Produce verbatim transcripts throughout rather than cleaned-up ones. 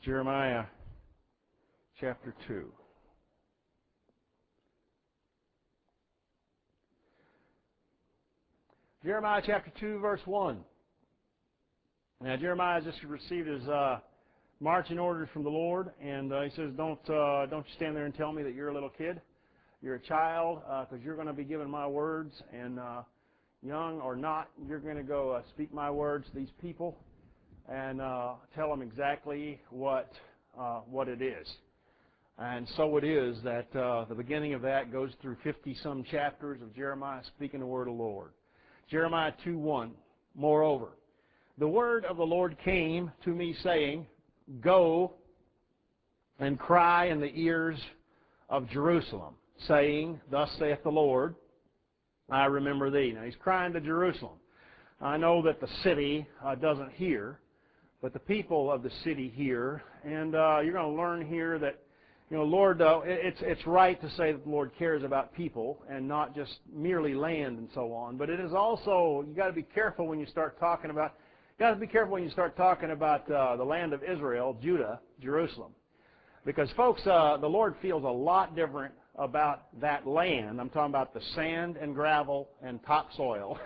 Jeremiah chapter two. Jeremiah chapter two, verse one. Now, Jeremiah just received his uh, marching orders from the Lord, and uh, he says, don't, uh, don't you stand there and tell me that you're a little kid. You're a child, because uh, you're going to be given my words, and uh, young or not, you're going to go uh, speak my words to these people and uh, tell them exactly what uh, what it is. And so it is that uh, the beginning of that goes through fifty-some chapters of Jeremiah speaking the word of the Lord. Jeremiah two one, moreover, the word of the Lord came to me, saying, Go and cry in the ears of Jerusalem, saying, Thus saith the Lord, I remember thee. Now, he's crying to Jerusalem. I know that the city uh, doesn't hear, but the people of the city hear. And uh, you're going to learn here that, you know, Lord, uh, it's, it's right to say that the Lord cares about people and not just merely land and so on. But it is also, you got to be careful when you start talking about, you got to be careful when you start talking about uh, the land of Israel, Judah, Jerusalem. Because, folks, uh, the Lord feels a lot different about that land. I'm talking about the sand and gravel and topsoil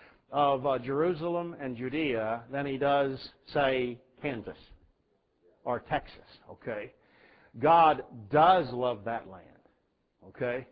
of uh, Jerusalem and Judea than he does, say, Kansas or Texas, okay? God does love that land, okay?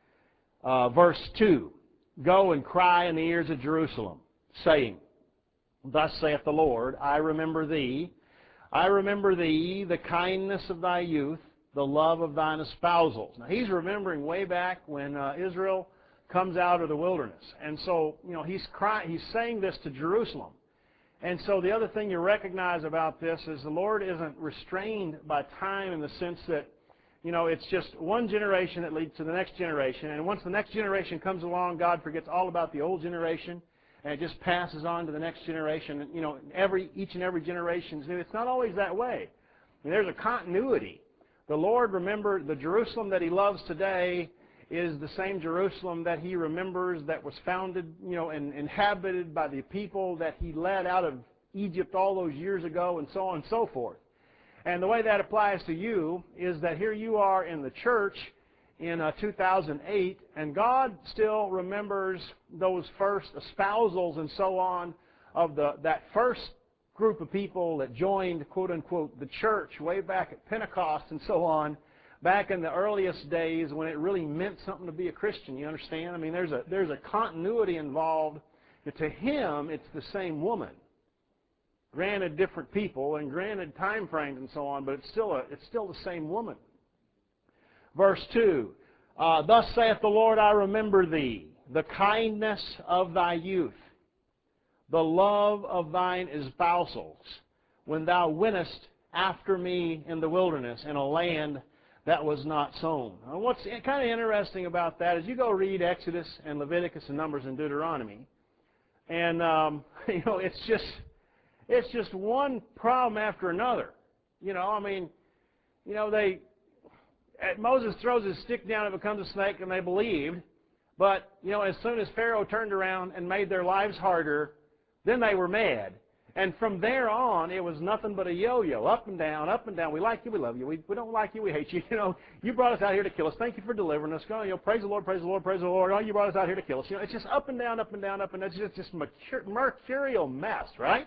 Uh, verse two, Go and cry in the ears of Jerusalem, saying, Thus saith the Lord, I remember thee, I remember thee, the kindness of thy youth, the love of thine espousals. Now, he's remembering way back when uh, Israel comes out of the wilderness. And so, you know, he's crying, he's saying this to Jerusalem. And so the other thing you recognize about this is the Lord isn't restrained by time in the sense that, you know, it's just one generation that leads to the next generation. And once the next generation comes along, God forgets all about the old generation, and it just passes on to the next generation. And, you know, every each and every generation is new. It's not always that way. I mean, there's a continuity. The Lord, remember, the Jerusalem that he loves today is the same Jerusalem that he remembers that was founded, you know, and inhabited by the people that he led out of Egypt all those years ago, and so on and so forth. And the way that applies to you is that here you are in the church in uh, two thousand eight, and God still remembers those first espousals and so on of the that first group of people that joined, quote-unquote, the church way back at Pentecost and so on, back in the earliest days when it really meant something to be a Christian. You understand? I mean, there's a there's a continuity involved. To him, it's the same woman. Granted, different people and granted time frames and so on, but it's still a it's still the same woman. Verse two, uh, Thus saith the Lord, I remember thee, the kindness of thy youth, the love of thine espousals, when thou wentest after me in the wilderness, in a land that was not sown. Now, what's kind of interesting about that is you go read Exodus and Leviticus and Numbers and Deuteronomy, and um, you know it's just it's just one problem after another. You know, I mean, you know they Moses throws his stick down, it becomes a snake, and they believed. But you know, as soon as Pharaoh turned around and made their lives harder, then they were mad. And from there on, it was nothing but a yo-yo, up and down, up and down. We like you, we love you. We, we don't like you, we hate you. You know, you brought us out here to kill us. Thank you for delivering us. Go, you know, praise the Lord, praise the Lord, praise the Lord. Oh, you brought us out here to kill us. You know, it's just up and down, up and down, up and down. It's just just mercur- mercurial mess, right?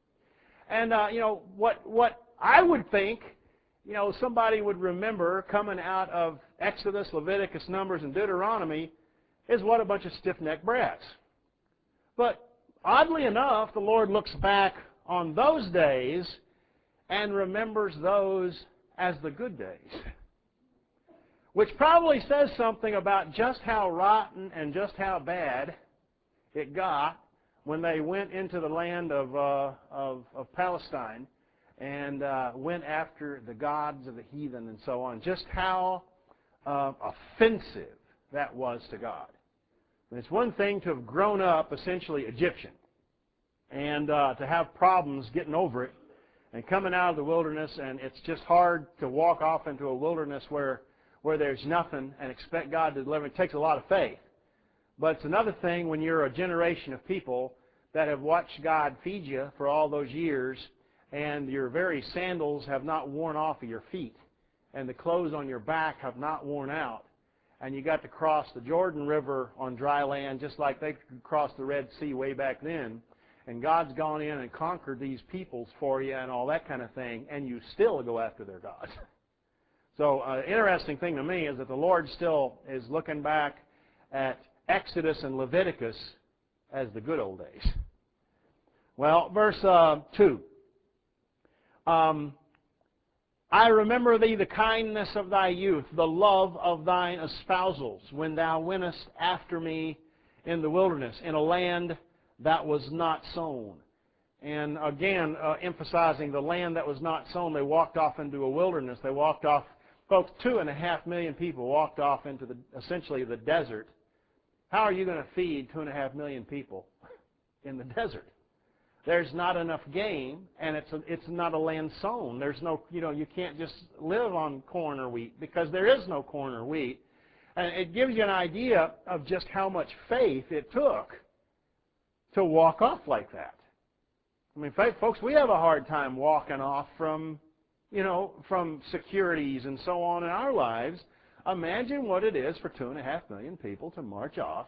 And uh, you know what? What I would think, you know, somebody would remember coming out of Exodus, Leviticus, Numbers, and Deuteronomy is what a bunch of stiff-necked brats. But oddly enough, the Lord looks back on those days and remembers those as the good days, which probably says something about just how rotten and just how bad it got when they went into the land of, uh, of, of Palestine and uh, went after the gods of the heathen and so on, just how uh, offensive that was to God. And it's one thing to have grown up essentially Egyptian and uh, to have problems getting over it and coming out of the wilderness, and it's just hard to walk off into a wilderness where, where there's nothing and expect God to deliver. It takes a lot of faith. But it's another thing when you're a generation of people that have watched God feed you for all those years, and your very sandals have not worn off of your feet, and the clothes on your back have not worn out, and you got to cross the Jordan River on dry land just like they could cross the Red Sea way back then, and God's gone in and conquered these peoples for you and all that kind of thing, and you still go after their gods. So uh, interesting thing to me is that the Lord still is looking back at Exodus and Leviticus as the good old days. Well, verse uh, two. Um, I remember thee the kindness of thy youth, the love of thine espousals, when thou wentest after me in the wilderness, in a land that was not sown. And again, uh, emphasizing the land that was not sown, they walked off into a wilderness. They walked off, folks, two and a half million people walked off into the essentially the desert. How are you going to feed two and a half million people in the desert? There's not enough game, and it's a, it's not a land sown. There's no, you know, you can't just live on corn or wheat because there is no corn or wheat. And it gives you an idea of just how much faith it took to walk off like that. I mean, folks, we have a hard time walking off from, you know, from securities and so on in our lives. Imagine what it is for two and a half million people to march off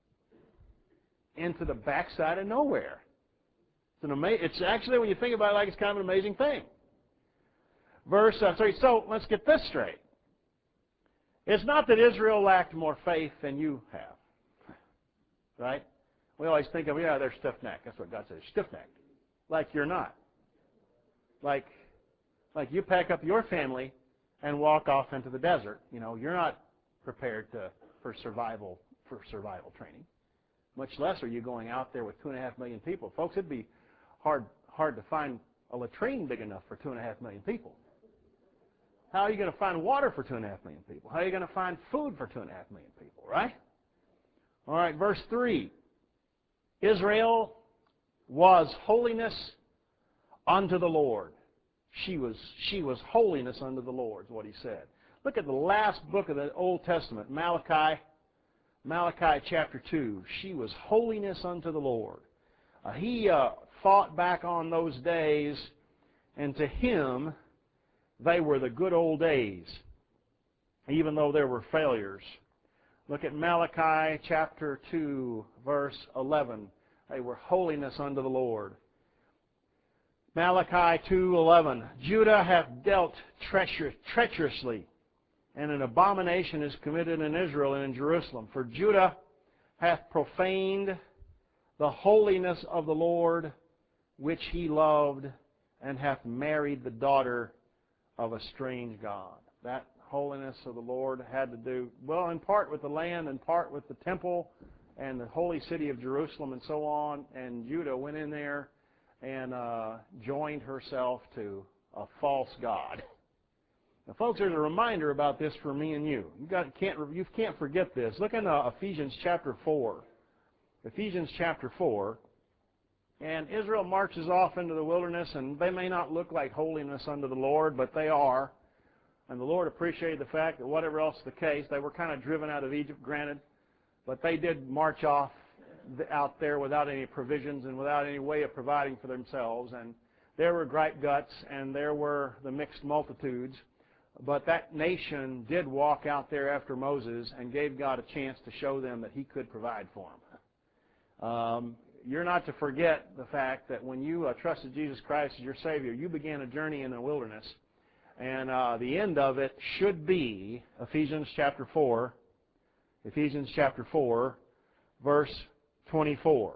into the backside of nowhere. It's, an ama- it's actually, when you think about it, like it's kind of an amazing thing. Verse, uh, sorry, so let's get this straight. It's not that Israel lacked more faith than you have, right? We always think of, yeah, they're stiff-necked. That's what God says, stiff-necked. Like you're not. Like, like you pack up your family and walk off into the desert. You know, you're not prepared to for survival for survival training. Much less are you going out there with two and a half million people. Folks, it'd be hard hard to find a latrine big enough for two and a half million people. How are you going to find water for two and a half million people? How are you going to find food for two and a half million people, right? All right, verse three. Israel was holiness unto the Lord. She was, she was holiness unto the Lord, is what he said. Look at the last book of the Old Testament, Malachi, Malachi chapter two. She was holiness unto the Lord. Uh, he uh, thought back on those days, and to him, they were the good old days, even though there were failures. Look at Malachi chapter two, verse eleven. They were holiness unto the Lord. Malachi two eleven. Judah hath dealt treacher- treacherously, and an abomination is committed in Israel and in Jerusalem. For Judah hath profaned the holiness of the Lord, which he loved, and hath married the daughter of a strange god. That holiness of the Lord had to do, well, in part with the land, in part with the temple and the holy city of Jerusalem and so on. And Judah went in there and uh, joined herself to a false god. Now, folks, there's a reminder about this for me and you. You got can't you can't forget this. Look in uh, Ephesians chapter four. Ephesians chapter four. And Israel marches off into the wilderness, and they may not look like holiness unto the Lord, but they are. And the Lord appreciated the fact that whatever else the case, they were kind of driven out of Egypt, granted, but they did march off out there without any provisions and without any way of providing for themselves. And there were gripe guts, and there were the mixed multitudes. But that nation did walk out there after Moses and gave God a chance to show them that he could provide for them. Um, you're not to forget the fact that when you uh, trusted Jesus Christ as your Savior, you began a journey in the wilderness. And uh, the end of it should be Ephesians chapter four, Ephesians chapter four, verse twenty-four.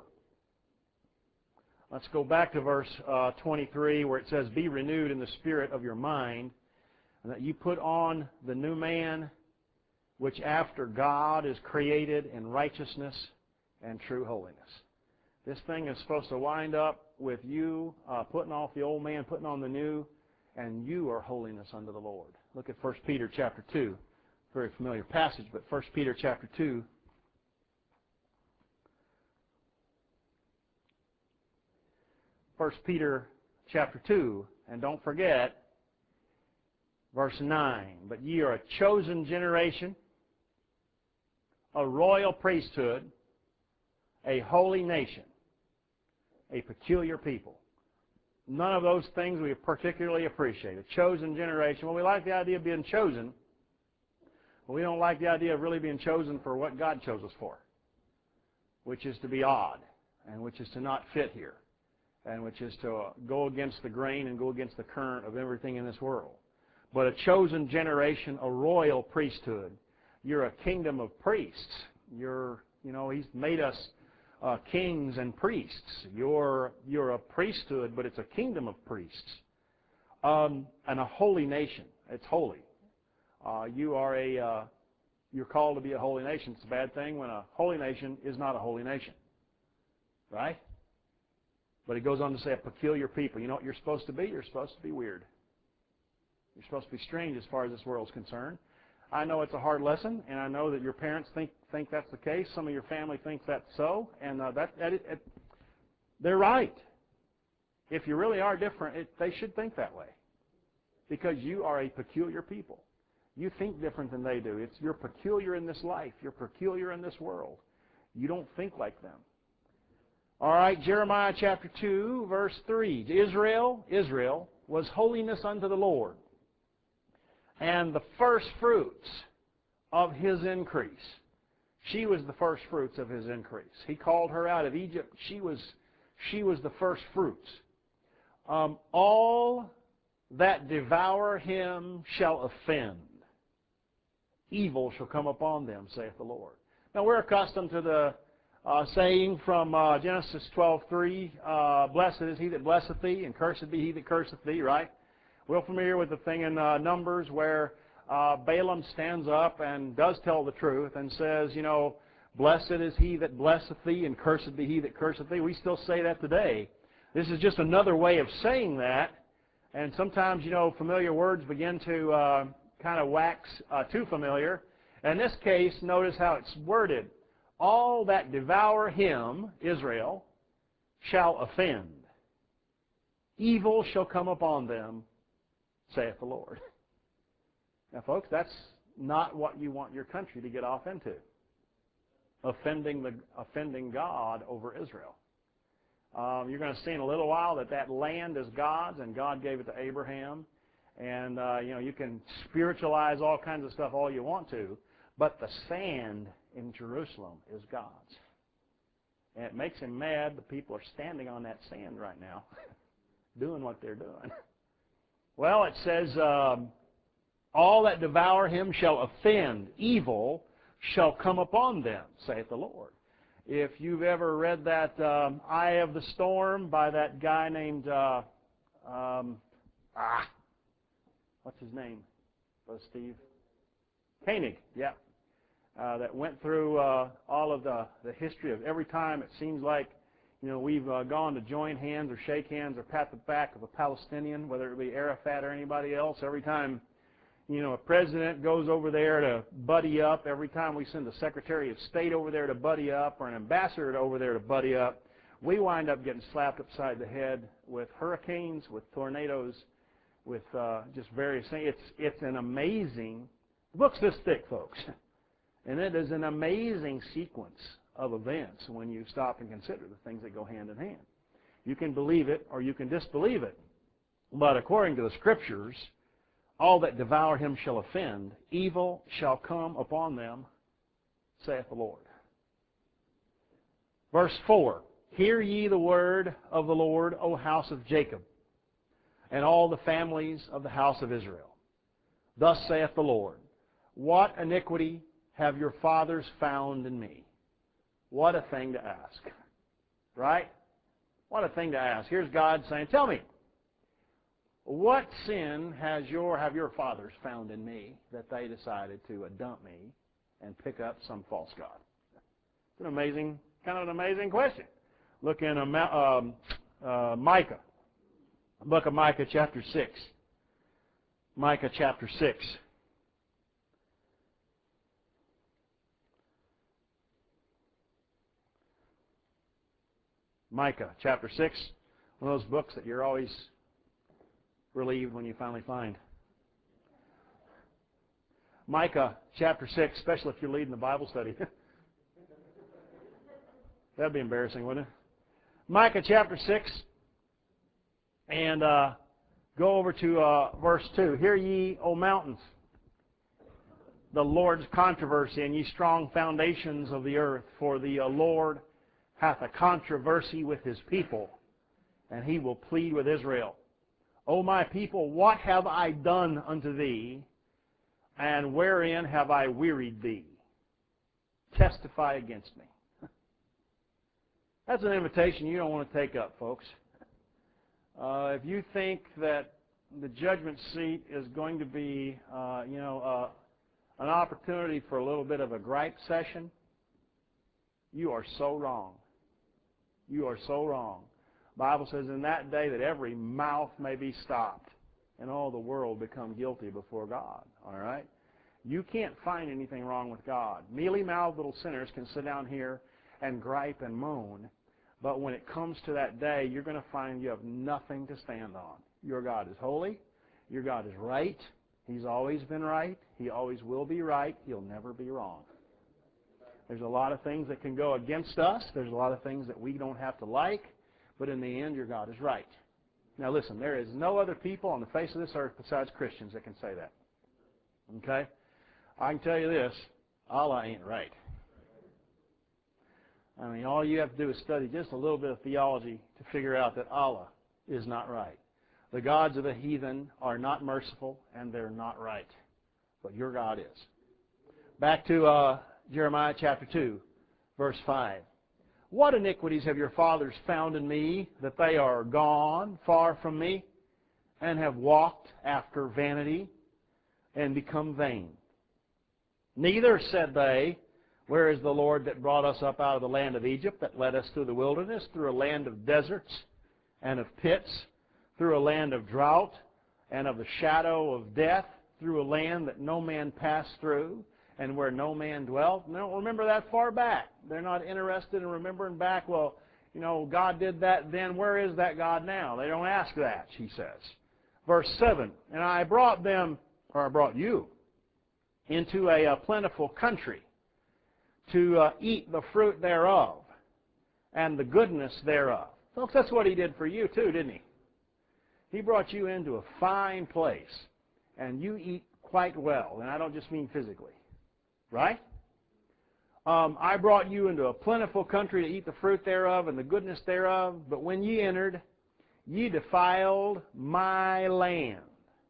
Let's go back to verse uh, twenty-three, where it says, "Be renewed in the spirit of your mind, and that you put on the new man, which after God is created in righteousness and true holiness." This thing is supposed to wind up with you uh, putting off the old man, putting on the new, and you are holiness unto the Lord. Look at First Peter chapter two. Very familiar passage, but First Peter chapter two. First Peter chapter two, and don't forget, verse nine. "But ye are a chosen generation, a royal priesthood, a holy nation, a peculiar people." None of those things we particularly appreciate. A chosen generation. Well, we like the idea of being chosen, but we don't like the idea of really being chosen for what God chose us for, which is to be odd, and which is to not fit here, and which is to go against the grain and go against the current of everything in this world. But a chosen generation, a royal priesthood. You're a kingdom of priests. You're, you know, He's made us uh, kings and priests. You're, you're a priesthood, but it's a kingdom of priests. Um, and a holy nation. It's holy. Uh, you are a, uh, you're called to be a holy nation. It's a bad thing when a holy nation is not a holy nation. Right? But He goes on to say a peculiar people. You know what you're supposed to be? You're supposed to be weird. You're supposed to be strange as far as this world's concerned. I know it's a hard lesson, and I know that your parents think think that's the case. Some of your family thinks that's so, and uh, that, that it, it, they're right. If you really are different, it, they should think that way, because you are a peculiar people. You think different than they do. It's you're peculiar in this life. You're peculiar in this world. You don't think like them. All right, Jeremiah chapter two, verse three. Israel, Israel was holiness unto the Lord, and the first fruits of His increase. She was the first fruits of His increase. He called her out of Egypt. She was, she was the first fruits. Um, all that devour Him shall offend. Evil shall come upon them, saith the Lord. Now we're accustomed to the uh, saying from uh, Genesis twelve three, uh, blessed is he that blesseth thee, and cursed be he that curseth thee, right? We're familiar with the thing in uh, Numbers where uh, Balaam stands up and does tell the truth and says, you know, blessed is he that blesseth thee, and cursed be he that curseth thee. We still say that today. This is just another way of saying that, and sometimes, you know, familiar words begin to uh, kind of wax uh, too familiar. In this case, notice how it's worded. All that devour him, Israel, shall offend. Evil shall come upon them, saith the Lord. Now, folks, that's not what you want your country to get off into. Offending the offending God over Israel. Um, you're going to see in a little while that that land is God's, and God gave it to Abraham. And, uh, you know, you can spiritualize all kinds of stuff all you want to, but the sand in Jerusalem is God's. And it makes Him mad that people are standing on that sand right now, doing what they're doing. Well, it says, um, all that devour him shall offend. Evil shall come upon them, saith the Lord. If you've ever read that um, Eye of the Storm by that guy named, uh, um, ah, what's his name? Brother Steve? Koenig, yeah. Uh, that went through uh, all of the, the history of every time it seems like, you know, we've uh, gone to join hands or shake hands or pat the back of a Palestinian, whether it be Arafat or anybody else. Every time, you know, a president goes over there to buddy up, every time we send a Secretary of State over there to buddy up or an ambassador over there to buddy up, we wind up getting slapped upside the head with hurricanes, with tornadoes, with uh, just various things. It's, it's an amazing, the book's this thick, folks, and it is an amazing sequence of events when you stop and consider the things that go hand in hand. You can believe it or you can disbelieve it. But according to the Scriptures, all that devour him shall offend. Evil shall come upon them, saith the Lord. Verse four, hear ye the word of the Lord, O house of Jacob, and all the families of the house of Israel. Thus saith the Lord, what iniquity have your fathers found in me? What a thing to ask, right? What a thing to ask. Here's God saying, tell me, what sin has your have your fathers found in me that they decided to uh, dump me and pick up some false god? It's an amazing, kind of an amazing question. Look in a, um, uh, Micah, book of Micah chapter six. Micah chapter six. Micah chapter six, one of those books that you're always relieved when you finally find. Micah chapter six, especially if you're leading the Bible study. That'd be embarrassing, wouldn't it? Micah chapter six And uh, go over to uh, verse two. Hear ye, O mountains, the Lord's controversy, and ye strong foundations of the earth. For the uh, Lord hath a controversy with his people, and he will plead with Israel. O my people, what have I done unto thee, and wherein have I wearied thee? Testify against me. That's an invitation you don't want to take up, folks. Uh, if you think that the judgment seat is going to be, uh, you know, uh, an opportunity for a little bit of a gripe session, you are so wrong. You are so wrong. The Bible says in that day that every mouth may be stopped and all the world become guilty before God. All right? You can't find anything wrong with God. Mealy-mouthed little sinners can sit down here and gripe and moan, but when it comes to that day, you're going to find you have nothing to stand on. Your God is holy. Your God is right. He's always been right. He always will be right. He'll never be wrong. There's a lot of things that can go against us. There's a lot of things that we don't have to like, but in the end, your God is right. Now listen, there is no other people on the face of this earth besides Christians that can say that. Okay? I can tell you this, Allah ain't right. I mean, all you have to do is study just a little bit of theology to figure out that Allah is not right. The gods of the heathen are not merciful, and they're not right. But your God is. Back to uh, Jeremiah chapter two, verse five. What iniquities have your fathers found in me, that they are gone far from me, and have walked after vanity, and become vain? Neither, said they, where is the Lord that brought us up out of the land of Egypt, that led us through the wilderness, through a land of deserts and of pits, through a land of drought and of the shadow of death, through a land that no man passed through, and where no man dwelt? They don't remember that far back. They're not interested in remembering back, well, you know, God did that then. Where is that God now? They don't ask that, she says. Verse seven, and I brought them, or I brought you, into a, a plentiful country, to uh, eat the fruit thereof and the goodness thereof. Folks, that's what he did for you too, didn't he? He brought you into a fine place, and you eat quite well, and I don't just mean physically, right? Um, I brought you into a plentiful country to eat the fruit thereof and the goodness thereof, but when ye entered, ye defiled my land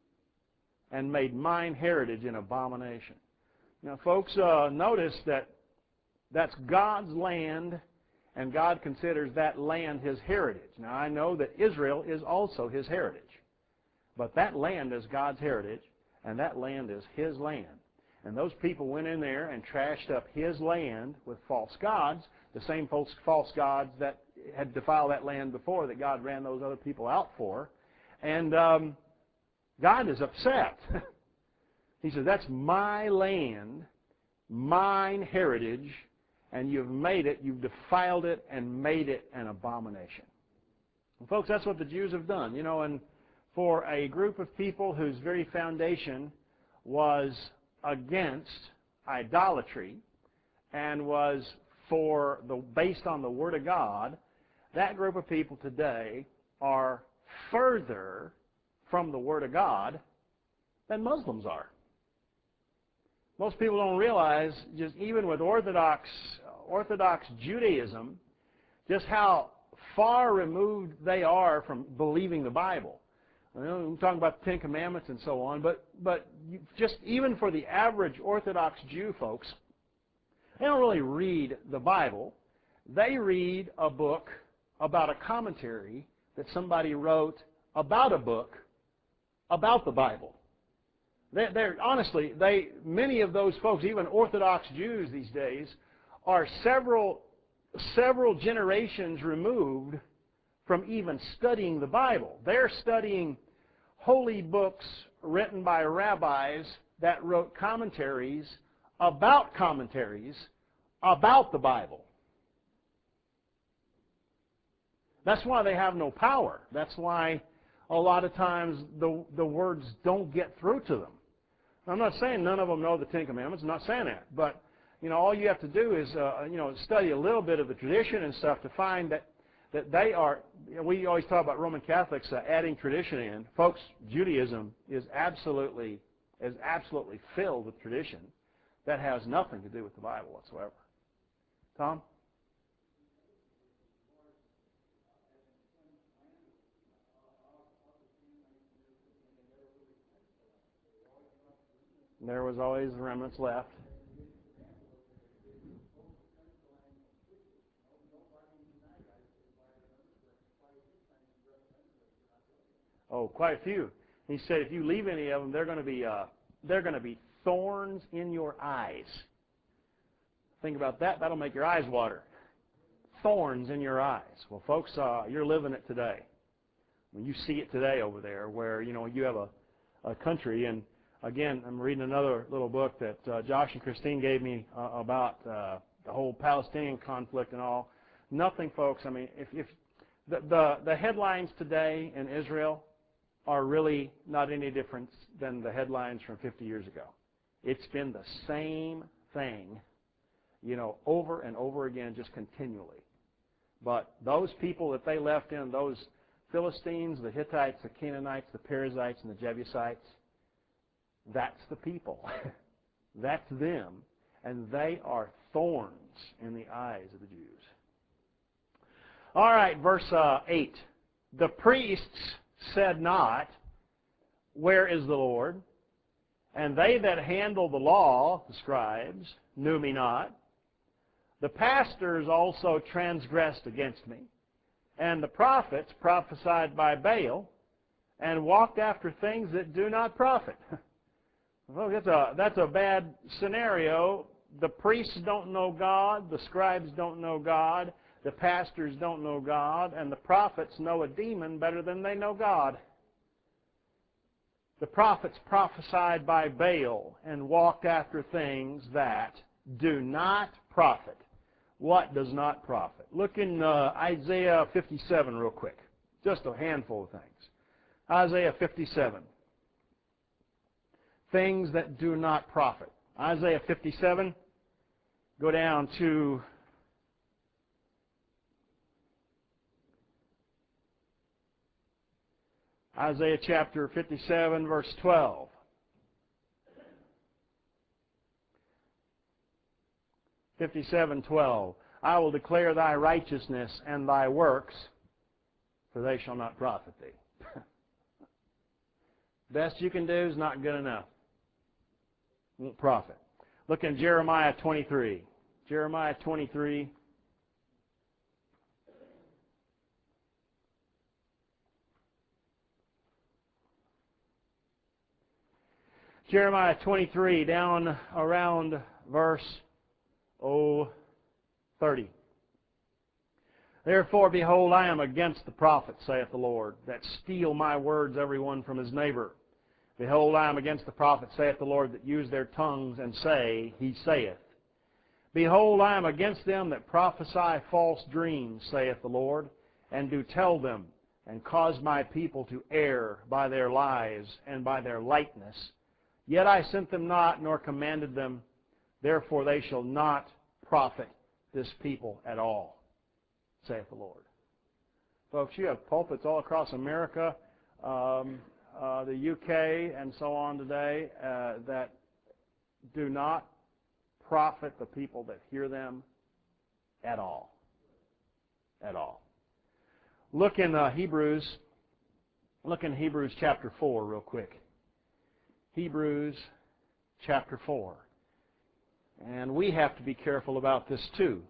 and made mine heritage an abomination. Now, folks, uh, notice that that's God's land, and God considers that land his heritage. Now, I know that Israel is also his heritage, but that land is God's heritage, and that land is his land. And those people went in there and trashed up his land with false gods, the same false, false gods that had defiled that land before that God ran those other people out for. And um, God is upset. He says, that's my land, mine heritage, and you've made it, you've defiled it and made it an abomination. And folks, that's what the Jews have done. You know, and for a group of people whose very foundation was against idolatry and was for the based on the Word of God, that group of people today are further from the Word of God than Muslims are. Most people don't realize, just even with Orthodox Orthodox Judaism, just how far removed they are from believing the Bible. I know we're talking about the Ten Commandments and so on, but but you, just even for the average Orthodox Jew, folks, they don't really read the Bible. They read a book about a commentary that somebody wrote about a book about the Bible. They're, they're honestly, they many of those folks, even Orthodox Jews these days, are several several generations removed from even studying the Bible. They're studying holy books written by rabbis that wrote commentaries about commentaries about the Bible. That's why they have no power. That's why a lot of times the, the words don't get through to them. I'm not saying none of them know the Ten Commandments. I'm not saying that. But, you know, all you have to do is, uh, you know, study a little bit of the tradition and stuff to find that that they are, we always talk about Roman Catholics uh, adding tradition in. Folks, Judaism is absolutely, is absolutely filled with tradition that has nothing to do with the Bible whatsoever. Tom? There was always remnants left. Oh, quite a few. He said, if you leave any of them, they're going to be uh, they're going to be thorns in your eyes. Think about that. That'll make your eyes water. Thorns in your eyes. Well, folks, uh, you're living it today. When you see it today over there, where you know you have a, a country, and again, I'm reading another little book that uh, Josh and Christine gave me uh, about uh, the whole Palestinian conflict and all. Nothing, folks. I mean, if, if the, the the headlines today in Israel are really not any different than the headlines from fifty years ago. It's been the same thing, you know, over and over again, just continually. But those people that they left in, those Philistines, the Hittites, the Canaanites, the Perizzites, and the Jebusites, that's the people. That's them. And they are thorns in the eyes of the Jews. All right, verse uh, eight. The priests said not, where is the Lord? And they that handle the law, the scribes, knew me not. The pastors also transgressed against me. And the prophets prophesied by Baal, and walked after things that do not profit. Well, that's a, that's a bad scenario. The priests don't know God, the scribes don't know God, the pastors don't know God, and the prophets know a demon better than they know God. The prophets prophesied by Baal and walked after things that do not profit. What does not profit? Look in uh, Isaiah fifty-seven real quick. Just a handful of things. Isaiah fifty-seven. Things that do not profit. Isaiah fifty-seven. Go down to Isaiah chapter fifty-seven, verse twelve. fifty-seven twelve. I will declare thy righteousness and thy works, for they shall not profit thee. Best you can do is not good enough. Won't profit. Look in Jeremiah twenty-three. Jeremiah twenty-three. Jeremiah twenty-three, down around verse oh, thirty. Therefore, behold, I am against the prophets, saith the Lord, that steal my words every one from his neighbor. Behold, I am against the prophets, saith the Lord, that use their tongues and say, He saith. Behold, I am against them that prophesy false dreams, saith the Lord, and do tell them, and cause my people to err by their lies and by their lightness. Yet I sent them not, nor commanded them. Therefore they shall not profit this people at all, saith the Lord. Folks, you have pulpits all across America, um, uh, the U K, and so on today uh, that do not profit the people that hear them at all. At all. Look in uh, Hebrews. Look in Hebrews chapter four real quick. Hebrews chapter four. And we have to be careful about this too,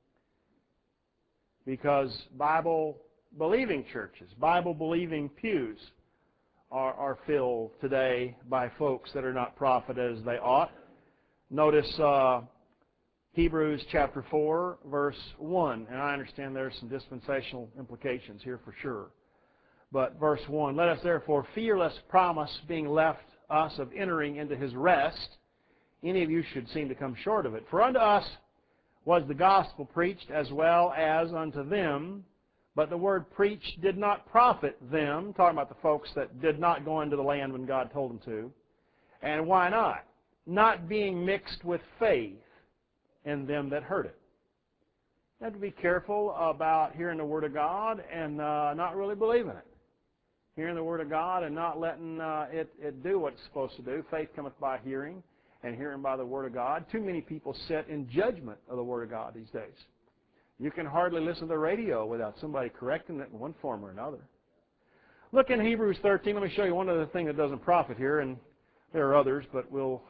because Bible-believing churches, Bible-believing pews are, are filled today by folks that are not profit as they ought. Notice uh, Hebrews chapter four, verse one, and I understand there's some dispensational implications here for sure. But verse one, let us therefore fear lest promise being left us of entering into his rest, any of you should seem to come short of it. For unto us was the gospel preached as well as unto them, but the word preached did not profit them, talking about the folks that did not go into the land when God told them to. And why not? Not being mixed with faith in them that heard it. You have to be careful about hearing the Word of God and uh, not really believing it. Hearing the Word of God and not letting uh, it, it do what it's supposed to do. Faith cometh by hearing, and hearing by the Word of God. Too many people sit in judgment of the Word of God these days. You can hardly listen to the radio without somebody correcting it in one form or another. Look in Hebrews thirteen. Let me show you one other thing that doesn't profit here, and there are others, but we'll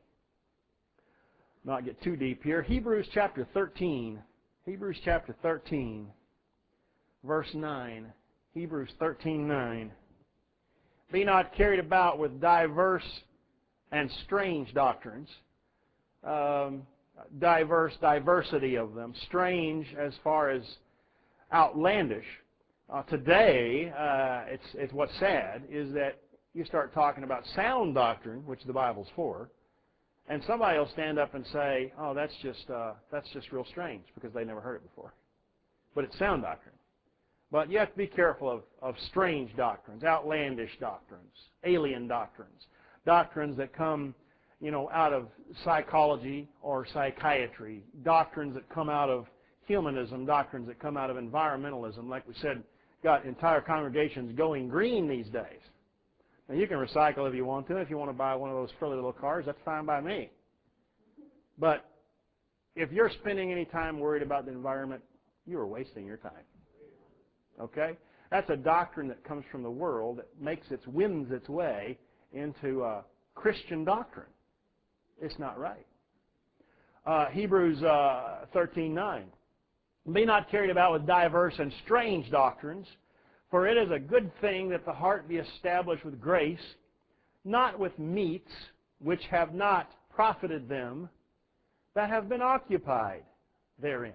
not get too deep here. Hebrews chapter thirteen. Hebrews chapter thirteen, verse nine. Hebrews thirteen nine. Be not carried about with diverse and strange doctrines. Um, diverse, diversity of them. Strange as far as outlandish. Uh, today, uh, it's, it's what's sad is that you start talking about sound doctrine, which the Bible's for, and somebody will stand up and say, "Oh, that's just uh, that's just real strange," because they never heard it before. But it's sound doctrine. But you have to be careful of, of strange doctrines, outlandish doctrines, alien doctrines, doctrines that come, you know, out of psychology or psychiatry, doctrines that come out of humanism, doctrines that come out of environmentalism. Like we said, got entire congregations going green these days. Now, you can recycle if you want to. If you want to buy one of those frilly little cars, that's fine by me. But if you're spending any time worried about the environment, you are wasting your time. Okay? That's a doctrine that comes from the world that makes its wins its way into uh, Christian doctrine. It's not right. Uh, Hebrews uh, thirteen nine. Be not carried about with diverse and strange doctrines, for it is a good thing that the heart be established with grace, not with meats which have not profited them that have been occupied therein.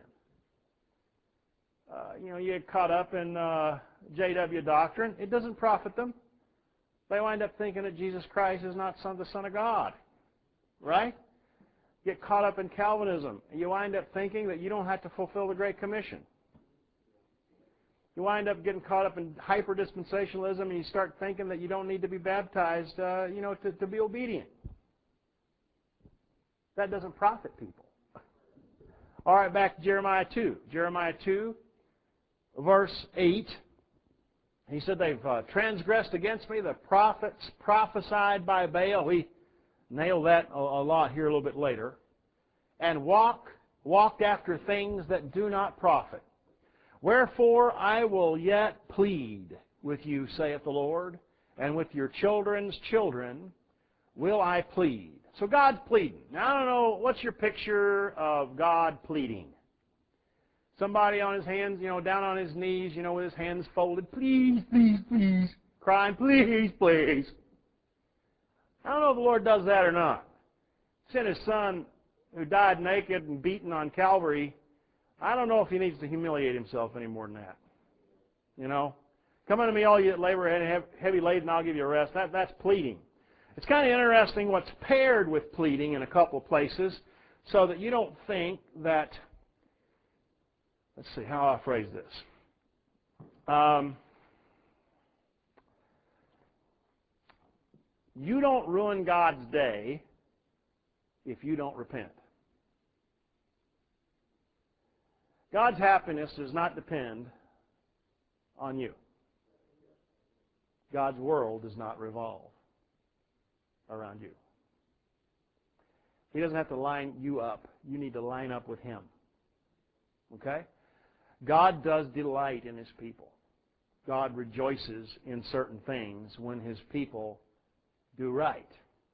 Uh, you know, you get caught up in uh, J W doctrine. It doesn't profit them. They wind up thinking that Jesus Christ is not son, the Son of God. Right? Get caught up in Calvinism. And you wind up thinking that you don't have to fulfill the Great Commission. You wind up getting caught up in hyper-dispensationalism, and you start thinking that you don't need to be baptized, uh, you know, to, to be obedient. That doesn't profit people. All right, back to Jeremiah two. Jeremiah two, verse eight. He said, they've uh, transgressed against me. The prophets prophesied by Baal. We nail that a, a lot here a little bit later. And walk, walked after things that do not profit. Wherefore I will yet plead with you, saith the Lord, and with your children's children will I plead. So God's pleading. Now, I don't know, what's your picture of God pleading? Somebody on his hands, you know, down on his knees, you know, with his hands folded, please, please, please, crying, please, please. I don't know if the Lord does that or not. He sent his son who died naked and beaten on Calvary. I don't know if he needs to humiliate himself any more than that. You know, come unto me, all you that labor and heavy laden, I'll give you a rest. That, that's pleading. It's kind of interesting what's paired with pleading in a couple places, so that you don't think that, let's see, how I'll phrase this. Um, you don't ruin God's day if you don't repent. God's happiness does not depend on you. God's world does not revolve around you. He doesn't have to line you up. You need to line up with Him. Okay? God does delight in His people. God rejoices in certain things when His people do right.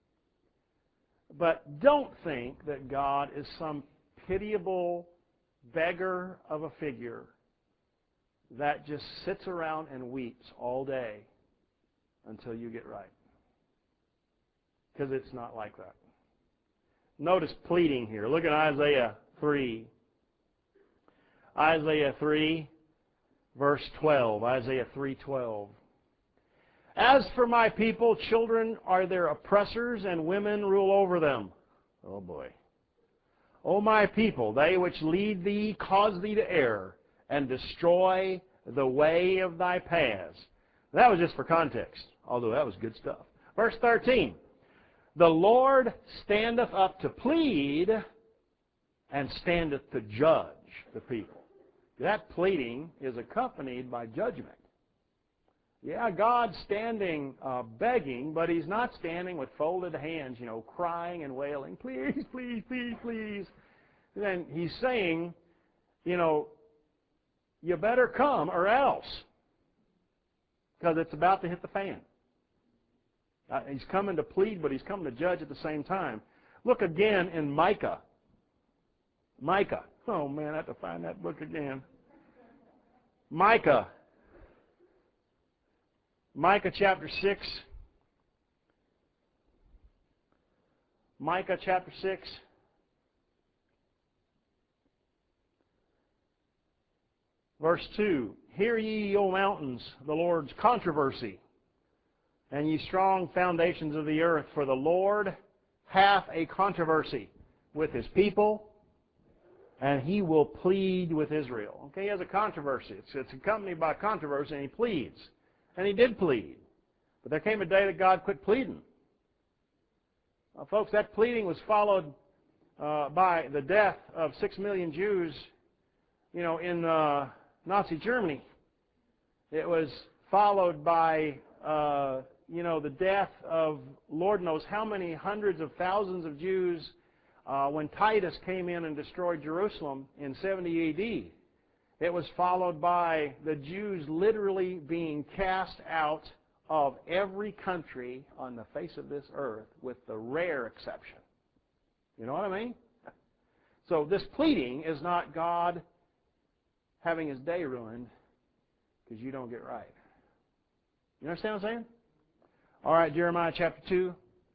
But don't think that God is some pitiable beggar of a figure that just sits around and weeps all day until you get right. Because it's not like that. Notice pleading here. Look at Isaiah three. Isaiah three, verse twelve. Isaiah three twelve. As for my people, children are their oppressors, and women rule over them. Oh boy. O my people, they which lead thee cause thee to err, and destroy the way of thy paths. That was just for context, although that was good stuff. Verse thirteen. The Lord standeth up to plead, and standeth to judge the people. that pleading is accompanied by judgment. Yeah, God's standing uh, begging, but He's not standing with folded hands, you know, crying and wailing, please, please, please, please. Then He's saying, you know, you better come or else, because it's about to hit the fan. Uh, he's coming to plead, but He's coming to judge at the same time. Look again in Micah. Micah. Oh, man, I have to find that book again. Micah. Micah chapter six. Micah chapter six. Verse two. Hear ye, O mountains, the Lord's controversy, and ye strong foundations of the earth, for the Lord hath a controversy with His people, and He will plead with Israel. Okay, He has a controversy. It's, it's accompanied by controversy, and He pleads. And He did plead. But there came a day that God quit pleading. Uh, folks, that pleading was followed uh, by the death of six million Jews, you know, in uh, Nazi Germany. It was followed by, uh, you know, the death of Lord knows how many hundreds of thousands of Jews uh, when Titus came in and destroyed Jerusalem in seventy A D. It was followed by the Jews literally being cast out of every country on the face of this earth, with the rare exception. You know what I mean? So this pleading is not God having His day ruined because you don't get right. You understand what I'm saying? All right, Jeremiah chapter two.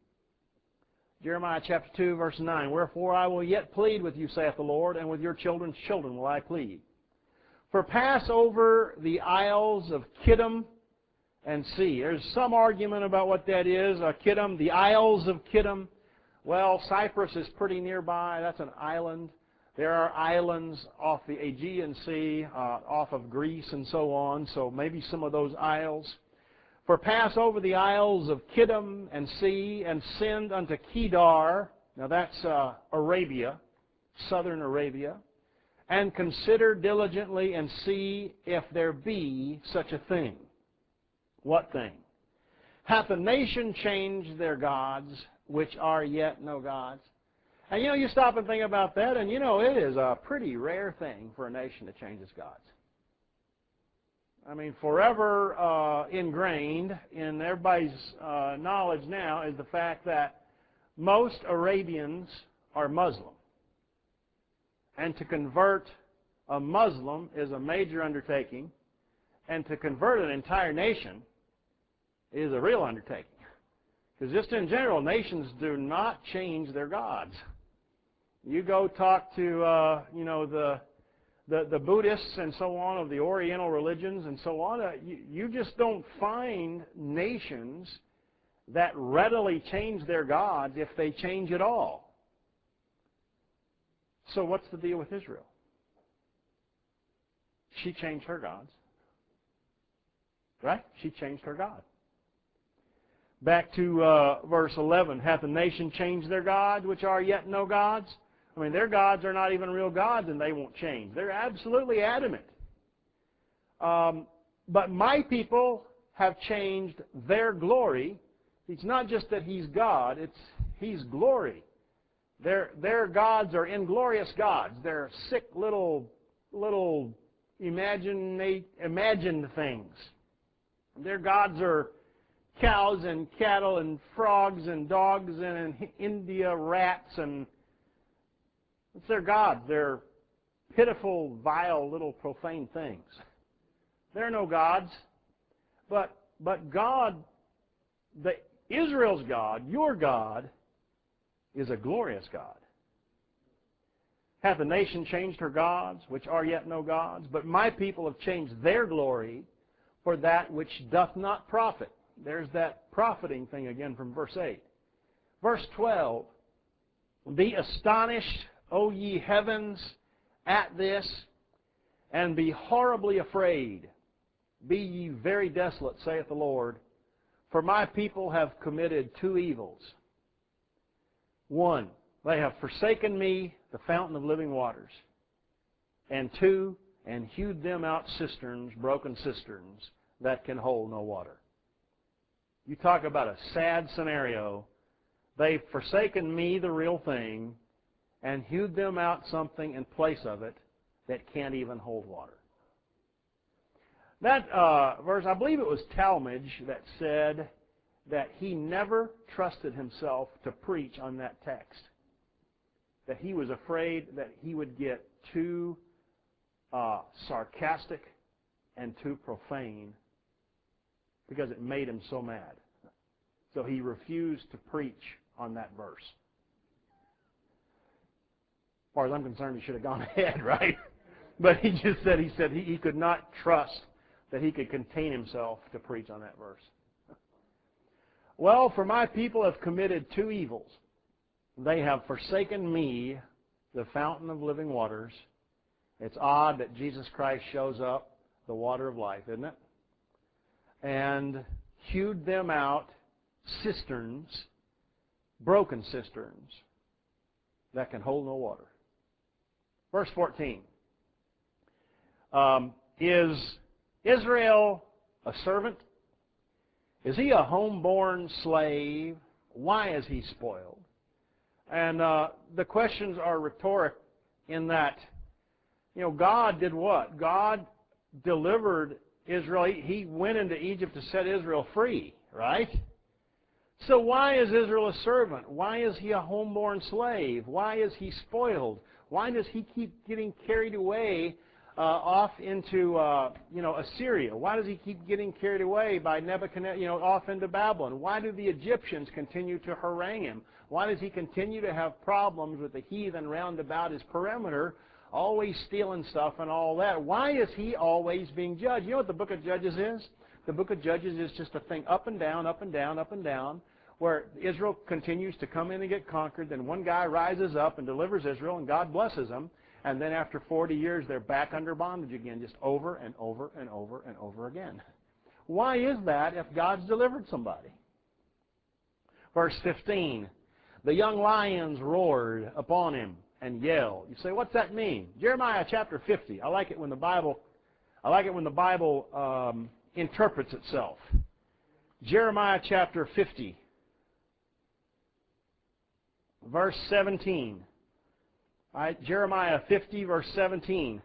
Jeremiah chapter two, verse nine. Wherefore I will yet plead with you, saith the Lord, and with your children's children will I plead. For pass over the isles of Kittim and see. There's some argument about what that is. Uh, Kittim, the isles of Kittim. Well, Cyprus is pretty nearby. That's an island. There are islands off the Aegean Sea, uh, off of Greece and so on. So maybe some of those isles. For pass over the isles of Kittim and see, and send unto Kedar. Now that's uh, Arabia, southern Arabia. And consider diligently and see if there be such a thing. What thing? Hath a nation changed their gods, which are yet no gods? And you know, you stop and think about that, and you know, it is a pretty rare thing for a nation to change its gods. I mean, forever uh, ingrained in everybody's uh, knowledge now is the fact that most Arabians are Muslim. And to convert a Muslim is a major undertaking. And to convert an entire nation is a real undertaking. Because just in general, nations do not change their gods. You go talk to, uh, you know, the, the the Buddhists and so on of the Oriental religions and so on. Uh, you, you just don't find nations that readily change their gods if they change at all. So what's the deal with Israel? She changed her gods. Right? She changed her God. Back to uh, verse eleven. Hath a nation changed their gods, which are yet no gods? I mean, their gods are not even real gods, and they won't change. They're absolutely adamant. Um, but my people have changed their glory. It's not just that He's God, it's He's glory. Their, their gods are inglorious gods. They're sick little, little imaginate, imagined things. Their gods are cows and cattle and frogs and dogs and in India rats, and it's their gods. They're pitiful, vile, little profane things. They're no gods. But but God, the Israel's God, your God, is a glorious God. Hath a nation changed her gods, which are yet no gods? But my people have changed their glory for that which doth not profit. There's that profiting thing again from verse eight. Verse twelve. Be astonished, O ye heavens, at this, and be horribly afraid. Be ye very desolate, saith the Lord, for my people have committed two evils. One, they have forsaken me, the fountain of living waters. And two, and hewed them out cisterns, broken cisterns, that can hold no water. You talk about a sad scenario. They've forsaken me, the real thing, and hewed them out something in place of it that can't even hold water. That uh, verse, I believe it was Talmage that said that he never trusted himself to preach on that text. That he was afraid that he would get too uh, sarcastic and too profane because it made him so mad. So he refused to preach on that verse. As far as I'm concerned, he should have gone ahead, right? But he just said, he said he, he could not trust that he could contain himself to preach on that verse. Well, for my people have committed two evils. They have forsaken me, the fountain of living waters. It's odd that Jesus Christ shows up, the water of life, isn't it? And hewed them out cisterns, broken cisterns, that can hold no water. Verse fourteen. Um, is Israel a servant? Is he a homeborn slave? Why is he spoiled? And uh, the questions are rhetoric in that, you know, God did what? God delivered Israel. He, he went into Egypt to set Israel free, right? So why is Israel a servant? Why is he a homeborn slave? Why is he spoiled? Why does he keep getting carried away uh, off into, uh, you know, Assyria? Why does he keep getting carried away by Nebuchadnezzar, you know, off into Babylon? Why do the Egyptians continue to harangue him? Why does he continue to have problems with the heathen round about his perimeter, always stealing stuff and all that? Why is he always being judged? You know what the book of Judges is? The book of Judges is just a thing up and down, up and down, up and down, where Israel continues to come in and get conquered. Then one guy rises up and delivers Israel, and God blesses them. And then after forty years, they're back under bondage again, just over and over and over and over again. Why is that if God's delivered somebody? Verse fifteen, the young lions roared upon him and yelled. You say, what's that mean? Jeremiah chapter fifty. I like it when the Bible, I like it when the Bible um, interprets itself. Jeremiah chapter fifty. Verse seventeen. All right, Jeremiah fifty, verse seventeen.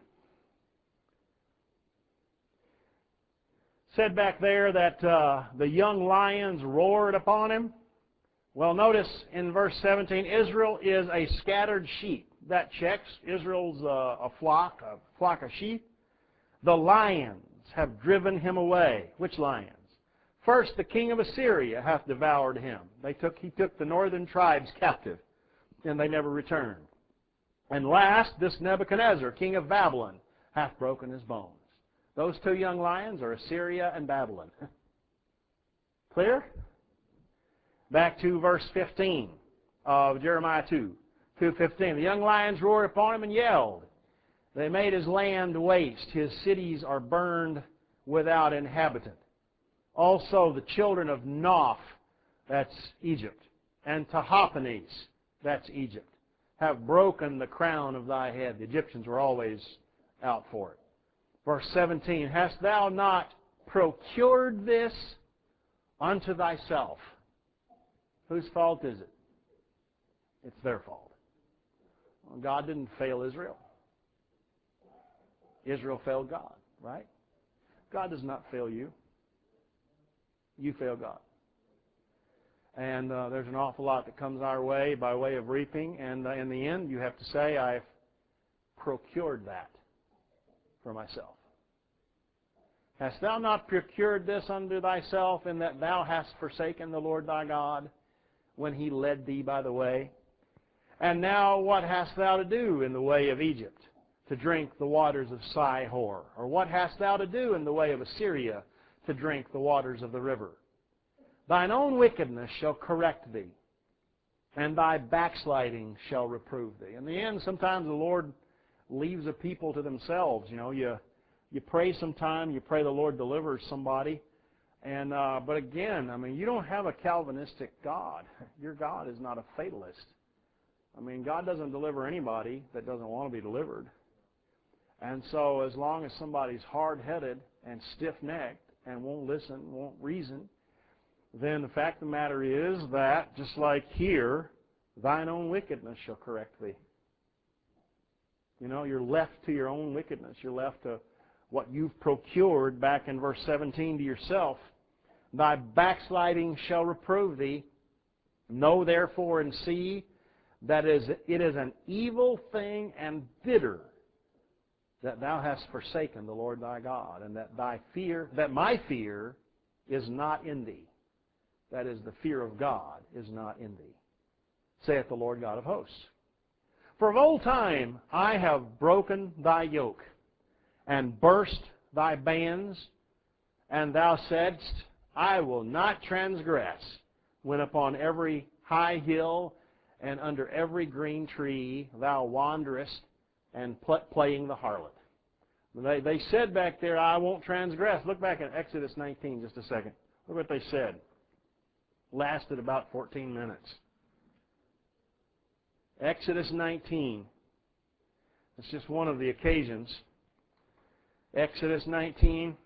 Said back there that uh, the young lions roared upon him. Well, notice in verse seventeen, Israel is a scattered sheep. That checks. Israel's uh, a flock, a flock of sheep. The lions have driven him away. Which lions? First, the king of Assyria hath devoured him. They took, he took the northern tribes captive, and they never returned. And last, this Nebuchadnezzar, king of Babylon, hath broken his bones. Those two young lions are Assyria and Babylon. Clear? Back to verse fifteen of Jeremiah two. two fifteen. The young lions roared upon him and yelled. They made his land waste. His cities are burned without inhabitant. Also the children of Noph, that's Egypt, and Tahpanhes, that's Egypt, have broken the crown of thy head. The Egyptians were always out for it. Verse seventeen, hast thou not procured this unto thyself? Whose fault is it? It's their fault. Well, God didn't fail Israel. Israel failed God, right? God does not fail you. You fail God. And uh, there's an awful lot that comes our way by way of reaping, and uh, in the end you have to say, I've procured that for myself. Hast thou not procured this unto thyself, in that thou hast forsaken the Lord thy God when he led thee by the way? And now what hast thou to do in the way of Egypt, to drink the waters of Sihor? Or what hast thou to do in the way of Assyria, to drink the waters of the river? Thine own wickedness shall correct thee, and thy backsliding shall reprove thee. In the end, sometimes the Lord leaves a people to themselves. You know, you you pray sometime, you pray the Lord delivers somebody, and uh, but again, I mean, you don't have a Calvinistic God. Your God is not a fatalist. I mean, God doesn't deliver anybody that doesn't want to be delivered. And so as long as somebody's hard-headed and stiff-necked and won't listen, won't reason, then the fact of the matter is that, just like here, thine own wickedness shall correct thee. You know, you're left to your own wickedness. You're left to what you've procured back in verse seventeen to yourself. Thy backsliding shall reprove thee. Know therefore and see that is, it is an evil thing and bitter that thou hast forsaken the Lord thy God, and that thy fear, that my fear is not in thee. That is, the fear of God is not in thee, saith the Lord God of hosts. For of old time I have broken thy yoke, and burst thy bands, and thou saidst, I will not transgress, when upon every high hill and under every green tree thou wanderest and pl- playing the harlot. They, they said back there, I won't transgress. Look back at Exodus nineteen just a second. Look what they said. Lasted about fourteen minutes. Exodus nineteen. It's just one of the occasions. Exodus nineteen.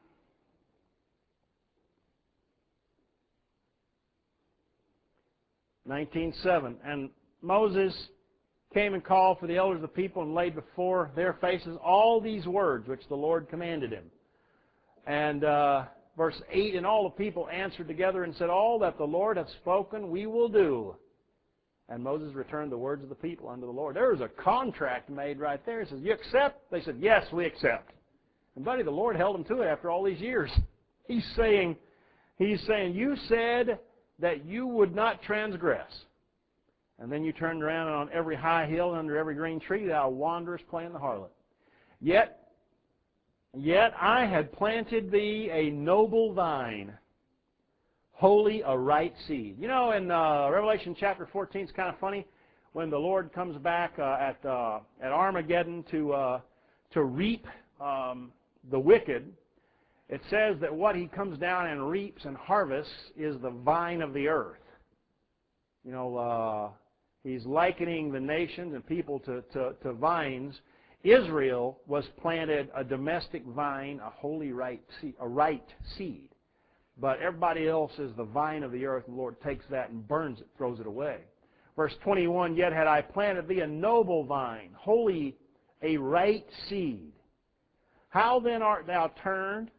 nineteen seven. And Moses came and called for the elders of the people and laid before their faces all these words which the Lord commanded him. And uh, verse eight, and all the people answered together and said, all that the Lord hath spoken we will do. And Moses returned the words of the people unto the Lord. There was a contract made right there. He says, you accept? They said, yes, we accept. And buddy, the Lord held them to it after all these years. He's saying, he's saying, you said that you would not transgress. And then you turned around, and on every high hill and under every green tree thou wanderest playing the harlot. Yet, yet I had planted thee a noble vine, holy a right seed. You know, in uh, Revelation chapter fourteen, it's kind of funny when the Lord comes back uh, at uh, at Armageddon to uh, to reap um, the wicked. It says that what he comes down and reaps and harvests is the vine of the earth. You know, uh, he's likening the nations and people to, to, to vines. Israel was planted a domestic vine, a holy right seed, a right seed. But everybody else is the vine of the earth, and the Lord takes that and burns it, throws it away. Verse twenty-one, yet had I planted thee a noble vine, holy a right seed. How then art thou turned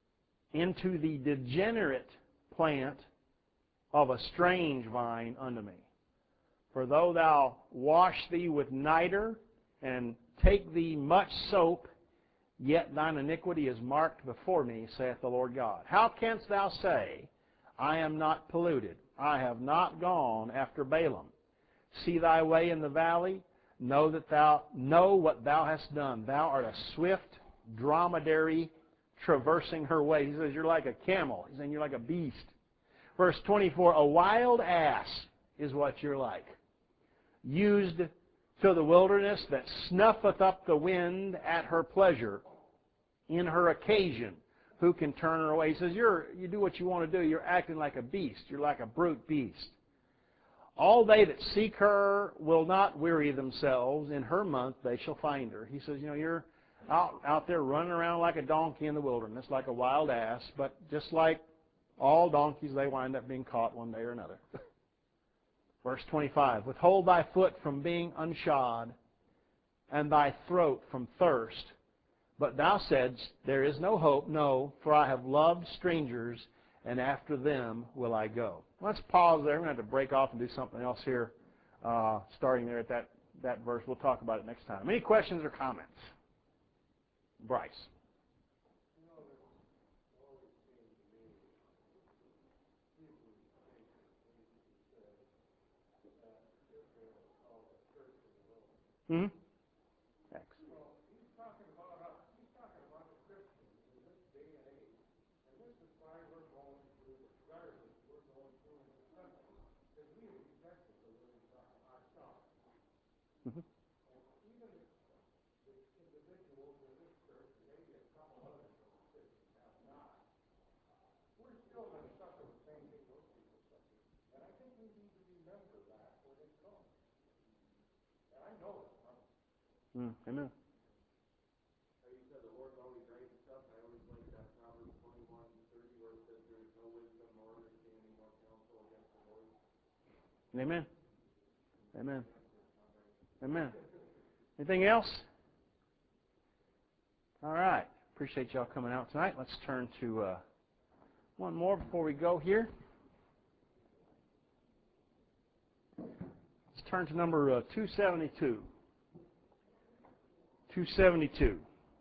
into the degenerate plant of a strange vine unto me? For though thou wash thee with niter, and take thee much soap, yet thine iniquity is marked before me, saith the Lord God. How canst thou say, I am not polluted? I have not gone after Balaam. See thy way in the valley, know that thou know what thou hast done. Thou art a swift dromedary traversing her way. He says, you're like a camel. He's saying you're like a beast. Verse twenty-four, a wild ass is what you're like, used to the wilderness, that snuffeth up the wind at her pleasure, in her occasion. Who can turn her away? He says, you're, you do what you want to do. You're acting like a beast. You're like a brute beast. All they that seek her will not weary themselves. In her month they shall find her. He says, you know, you're out, out there running around like a donkey in the wilderness, like a wild ass, but just like all donkeys, they wind up being caught one day or another. Verse twenty-five, withhold thy foot from being unshod, and thy throat from thirst. But thou saidst, there is no hope, no, for I have loved strangers, and after them will I go. Let's pause there. We're going to have to break off and do something else here, uh, starting there at that, that verse. We'll talk about it next time. Any questions or comments? Bryce. Mm-hmm. Thanks. Mm-hmm. Mm, amen. Amen. Amen. Amen. Anything else? All right. Appreciate y'all coming out tonight. Let's turn to uh, one more before we go here. Let's turn to number uh, two seventy-two. two seventy-two.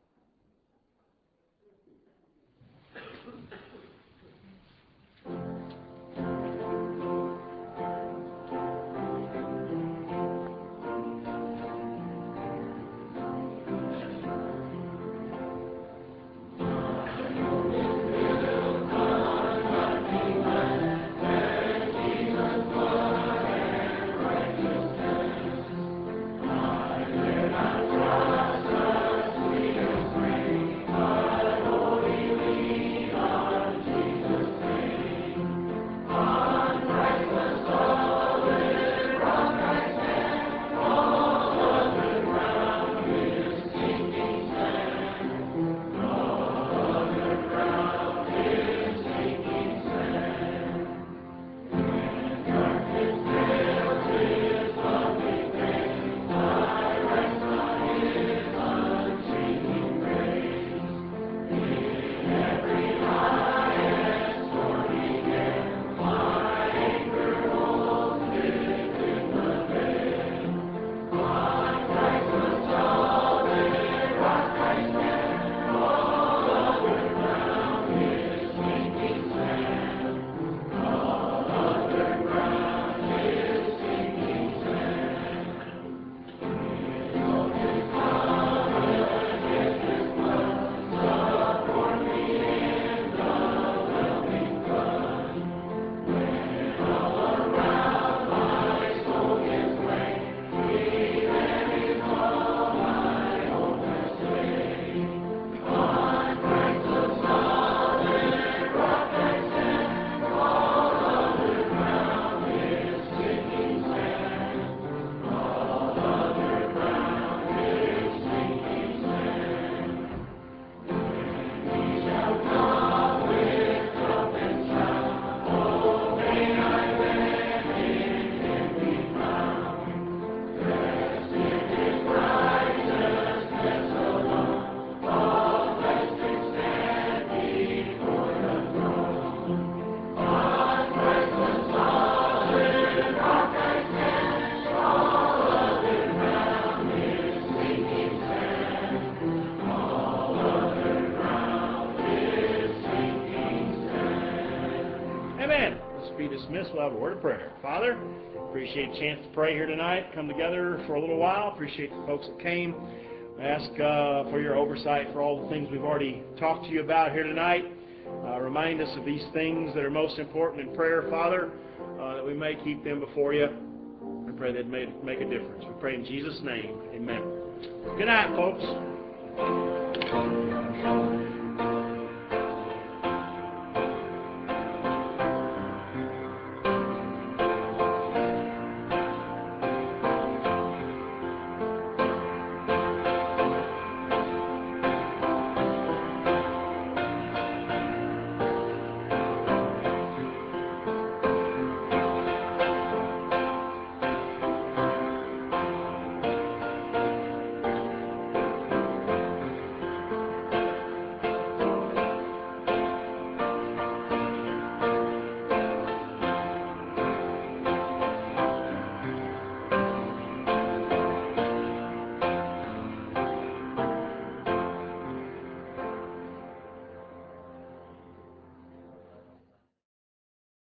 We'll have a word of prayer. Father, appreciate the chance to pray here tonight, come together for a little while. Appreciate the folks that came. Ask uh, for your oversight for all the things we've already talked to you about here tonight. Uh, remind us of these things that are most important in prayer, Father, uh, that we may keep them before you. I pray they'd make, make a difference. We pray in Jesus' name. Amen. Good night, folks.